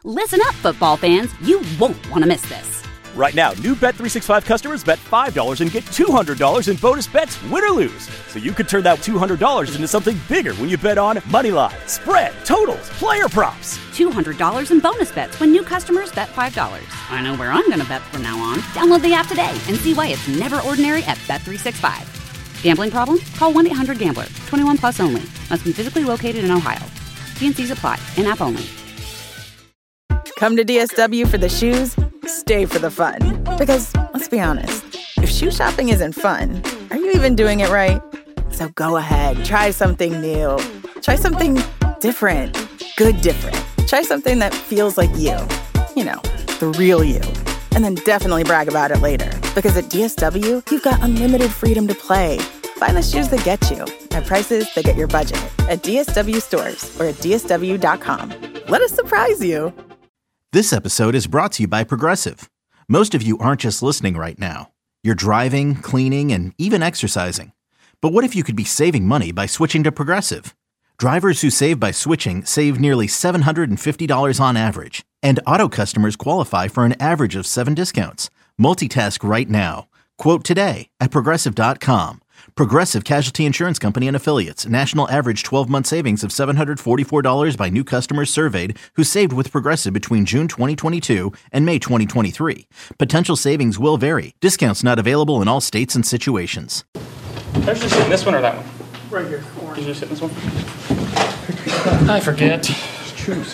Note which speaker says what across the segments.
Speaker 1: Listen up, football fans. You won't want to miss this.
Speaker 2: Right now, new Bet365 customers bet $5 and get $200 in bonus bets, win or lose. So you could turn that $200 into something bigger when you bet on money line, spread, totals, player props.
Speaker 1: $200 in bonus bets when new customers bet $5. I know where I'm going to bet from now on. Download the app today and see why it's never ordinary at Bet365. Gambling problem? Call 1-800-GAMBLER. 21 plus only. Must be physically located in Ohio. T&Cs apply. In-app only.
Speaker 3: Come to DSW for the shoes, stay for the fun. Because, let's be honest, if shoe shopping isn't fun, are you even doing it right? So go ahead, try something new. Try something different. Good different. Try something that feels like you. You know, the real you. And then definitely brag about it later. Because at DSW, you've got unlimited freedom to play. Find the shoes that get you at prices that get your budget at DSW stores or at DSW.com. Let us surprise you.
Speaker 4: This episode is brought to you by Progressive. Most of you aren't just listening right now. You're driving, cleaning, and even exercising. But what if you could be saving money by switching to Progressive? Drivers who save by switching save nearly $750 on average. And auto customers qualify for an average of 7 discounts. Multitask right now. Quote today at Progressive.com. Progressive Casualty Insurance Company and Affiliates. National average 12-month savings of $744 by new customers surveyed who saved with Progressive between June 2022 and May 2023. Potential savings will vary. Discounts not available in all states and situations.
Speaker 5: There's just sitting this one or that one?
Speaker 6: Right here.
Speaker 5: Did you just sit in this one? I forget.
Speaker 6: Just choose.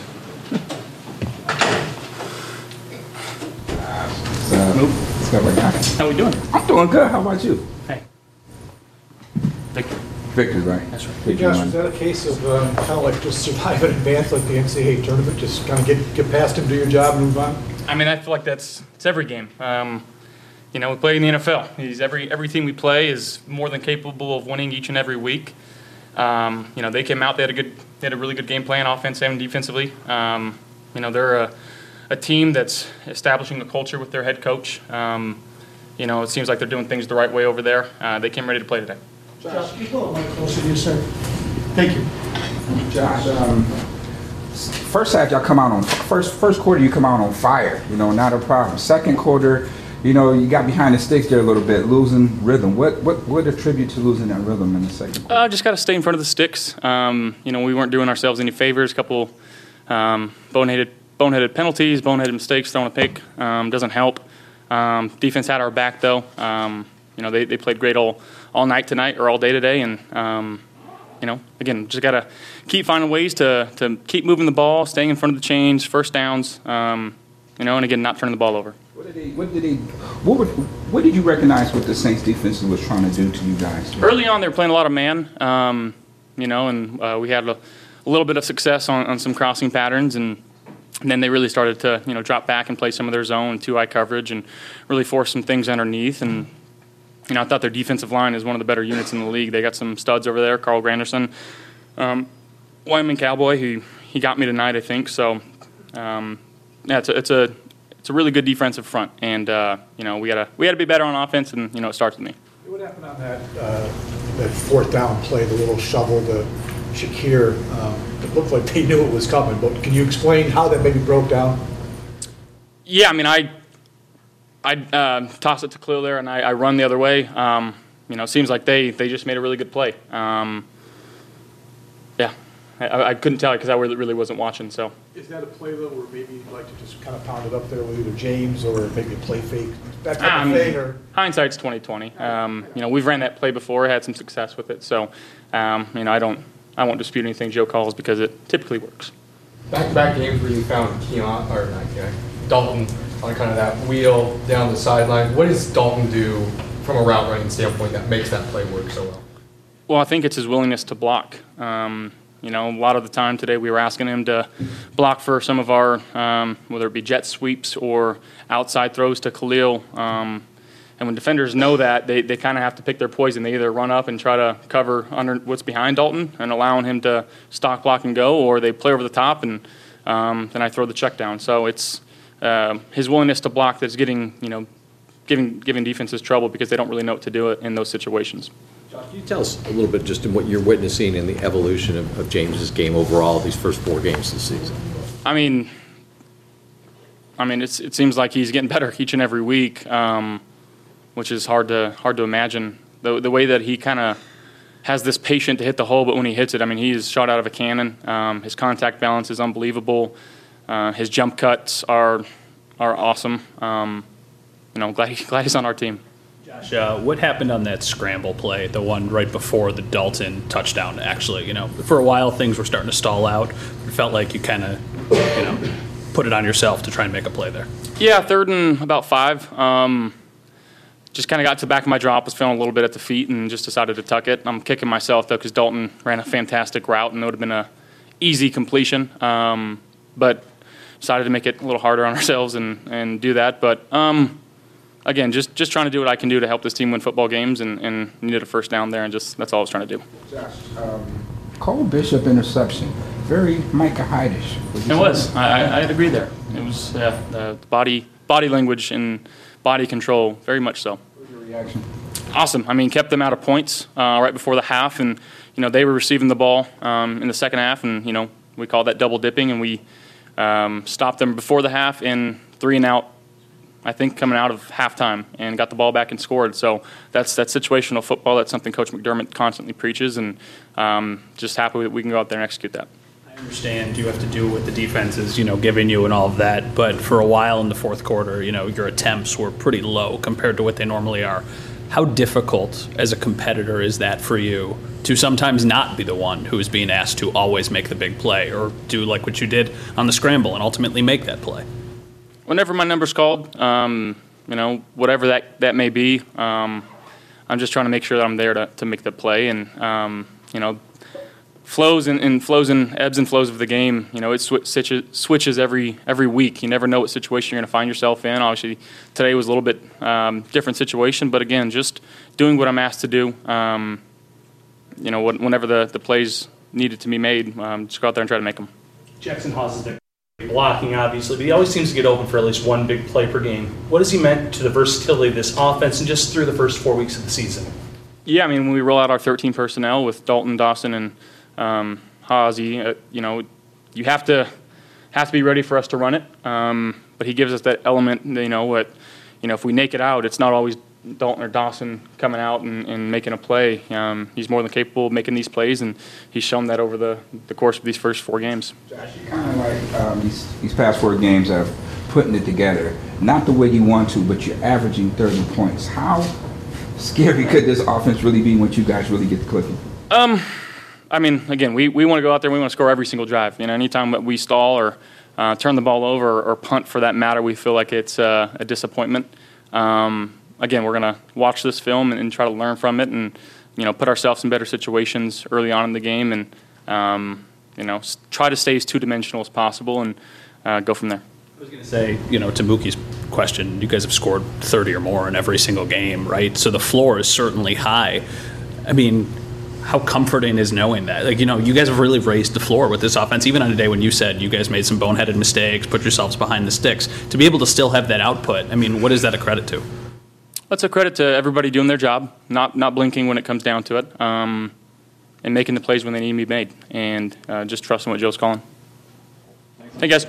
Speaker 5: Move.
Speaker 6: How
Speaker 5: we doing?
Speaker 6: I'm doing good. How about you?
Speaker 5: Hey. Victor.
Speaker 6: Victor, right?
Speaker 5: That's right.
Speaker 7: Hey Josh, was that a case of kind of like just survive in advance like the NCAA tournament? Just kind of get past him, do your job, and move on?
Speaker 5: I mean, I feel like it's every game. You know, we play in the NFL. Every team we play is more than capable of winning each and every week. You know, they came out, they had a really good game plan, offense and defensively. You know, they're a team that's establishing a culture with their head coach. You know, it seems like they're doing things the right way over there. They came ready to play today.
Speaker 8: Josh, can you pull up mic closer to you, sir? Thank you.
Speaker 6: Josh, first half y'all come out on first quarter you come out on fire. You know, not a problem. Second quarter, you know, you got behind the sticks there a little bit, losing rhythm. What attribute to losing that rhythm in the second quarter?
Speaker 5: Just got to stay in front of the sticks. You know, we weren't doing ourselves any favors. A couple boneheaded penalties, boneheaded mistakes, throwing a pick doesn't help. Defense had our back though. You know, they played great all night tonight or all day today, and you know, again, just gotta keep finding ways to keep moving the ball, staying in front of the chains, first downs. You know, and again, not turning the ball over.
Speaker 6: What did you recognize what the Saints defense was trying to do to you guys?
Speaker 5: Early on, they were playing a lot of man. You know, and we had a little bit of success on some crossing patterns, and then they really started to, you know, drop back and play some of their zone, 2-eye coverage, and really force some things underneath. And you know, I thought their defensive line is one of the better units in the league. They got some studs over there. Carl Granderson, Wyoming Cowboy. He got me tonight, I think. So, yeah, it's a really good defensive front, and you know, we gotta be better on offense, and you know, it starts with me.
Speaker 7: What happened on that fourth down play, the little shovel to Shakir? It looked like they knew it was coming, but can you explain how that maybe broke down?
Speaker 5: Yeah, I mean, I toss it to Khalil there, and I run the other way. You know, it seems like they just made a really good play. Yeah, I couldn't tell you because I really wasn't watching. So.
Speaker 7: Is that a play though, where maybe you'd like to just kind of pound it up there with either James or maybe a play fake, that type of thing? Or
Speaker 5: hindsight's 20/20. You know, we've ran that play before, had some success with it. So, you know, I won't dispute anything Joe calls because it typically works.
Speaker 9: Back-to-back games where you found Dalton on kind of that wheel down the sideline. What does Dalton do from a route running standpoint that makes that play work so well?
Speaker 5: Well, I think it's his willingness to block. You know, a lot of the time today we were asking him to block for some of our, whether it be jet sweeps or outside throws to Khalil. And when defenders know that, they kind of have to pick their poison. They either run up and try to cover under what's behind Dalton and allowing him to stock, block, and go, or they play over the top and then I throw the check down. So it's his willingness to block that's giving defenses trouble because they don't really know what to do in those situations.
Speaker 10: Josh, can you tell us a little bit just in what you're witnessing in the evolution of James's game overall these first 4 games this season?
Speaker 5: I mean, I mean, it seems like he's getting better each and every week, which is hard to imagine. The way that he kind of has this patience to hit the hole, but when he hits it, I mean, he's shot out of a cannon. His contact balance is unbelievable. His jump cuts are awesome. Glad he's on our team.
Speaker 11: Josh, what happened on that scramble play, the one right before the Dalton touchdown? Actually, for a while things were starting to stall out. It felt like you kind of, put it on yourself to try and make a play there.
Speaker 5: Yeah, 3rd and about 5. Just kind of got to the back of my drop, was feeling a little bit at the feet, and just decided to tuck it. I'm kicking myself, though, because Dalton ran a fantastic route, and it would have been an easy completion. But decided to make it a little harder on ourselves and do that. But, again, just trying to do what I can do to help this team win football games, and needed a first down there, and that's all I was trying to do.
Speaker 6: Josh, Cole Bishop interception, very Micah Hyde-ish.
Speaker 5: It was. I'd agree there. It was body language and body control, very much so.
Speaker 6: What was your reaction?
Speaker 5: Awesome. I mean, kept them out of points right before the half, and they were receiving the ball in the second half, and we call that double dipping, and we stopped them before the half in 3 and out, I think, coming out of halftime, and got the ball back and scored. So that's situational football. That's something Coach McDermott constantly preaches, and just happy that we can go out there and execute that.
Speaker 11: I understand you have to do what the defense is, giving you and all of that, but for a while in the fourth quarter, your attempts were pretty low compared to what they normally are. How difficult as a competitor is that for you to sometimes not be the one who is being asked to always make the big play or do like what you did on the scramble and ultimately make that play?
Speaker 5: Whenever my number's called, whatever that may be, I'm just trying to make sure that I'm there to make the play. And, flows and ebbs and flows of the game, it switches every week. You never know what situation you're going to find yourself in. Obviously, today was a little bit different situation. But, again, just doing what I'm asked to do, whenever the plays needed to be made, just go out there and try to make them.
Speaker 12: Jackson Haas is there. Blocking, obviously, but he always seems to get open for at least one big play per game. What has he meant to the versatility of this offense and just through the first 4 weeks of the season?
Speaker 5: Yeah, I mean, when we roll out our 13 personnel with Dalton, Dawson, and Hazy, you have to be ready for us to run it. But he gives us that element, if we make it out, it's not always Dalton or Dawson coming out and making a play. He's more than capable of making these plays, and he's shown that over the course of these first 4 games.
Speaker 6: Josh, you kind of like these past 4 games of putting it together, not the way you want to, but you're averaging 30 points. How scary could this offense really be once you guys really get to clicking?
Speaker 5: I mean, again, we want to go out there and we want to score every single drive. Anytime that we stall or turn the ball over or punt for that matter, we feel like it's a disappointment. Again, we're going to watch this film and try to learn from it and, put ourselves in better situations early on in the game and, try to stay as two-dimensional as possible and go from there.
Speaker 11: I was going to say, to Mookie's question, you guys have scored 30 or more in every single game, right? So the floor is certainly high. I mean, how comforting is knowing that? You guys have really raised the floor with this offense, even on a day when you said you guys made some boneheaded mistakes, put yourselves behind the sticks. To be able to still have that output, I mean, what is that a credit to?
Speaker 5: That's a credit to everybody doing their job, not blinking when it comes down to it, and making the plays when they need to be made, and just trusting what Joe's calling. Hey, guys.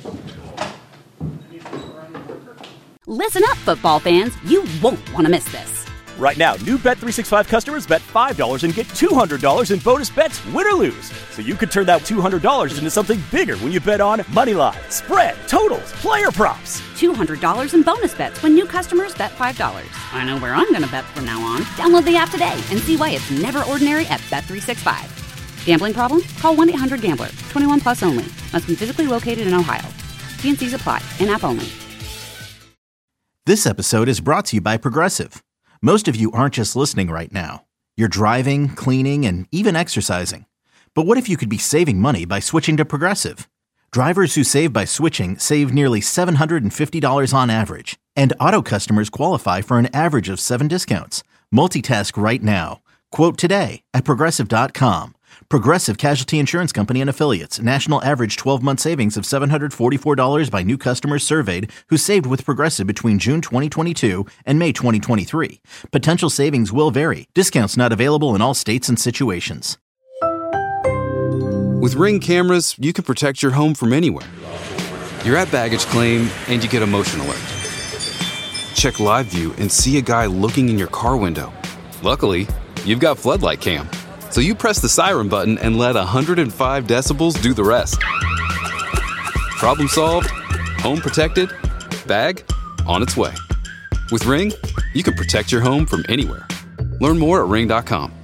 Speaker 1: Listen up, football fans. You won't want to miss this.
Speaker 2: Right now, new Bet365 customers bet $5 and get $200 in bonus bets, win or lose. So you could turn that $200 into something bigger when you bet on money line, spread, totals, player props.
Speaker 1: $200 in bonus bets when new customers bet $5. I know where I'm going to bet from now on. Download the app today and see why it's never ordinary at Bet365. Gambling problem? Call 1-800-GAMBLER. 21 plus only. Must be physically located in Ohio. T&Cs apply. In-app only.
Speaker 4: This episode is brought to you by Progressive. Most of you aren't just listening right now. You're driving, cleaning, and even exercising. But what if you could be saving money by switching to Progressive? Drivers who save by switching save nearly $750 on average. And auto customers qualify for an average of 7 discounts. Multitask right now. Quote today at Progressive.com. Progressive Casualty Insurance Company and Affiliates. National average 12-month savings of $744 by new customers surveyed who saved with Progressive between June 2022 and May 2023. Potential savings will vary. Discounts not available in all states and situations.
Speaker 13: With Ring cameras, you can protect your home from anywhere. You're at baggage claim and you get a motion alert. Check live view and see a guy looking in your car window. Luckily, you've got floodlight cam, so you press the siren button and let 105 decibels do the rest. Problem solved, home protected, bag on its way. With Ring, you can protect your home from anywhere. Learn more at ring.com.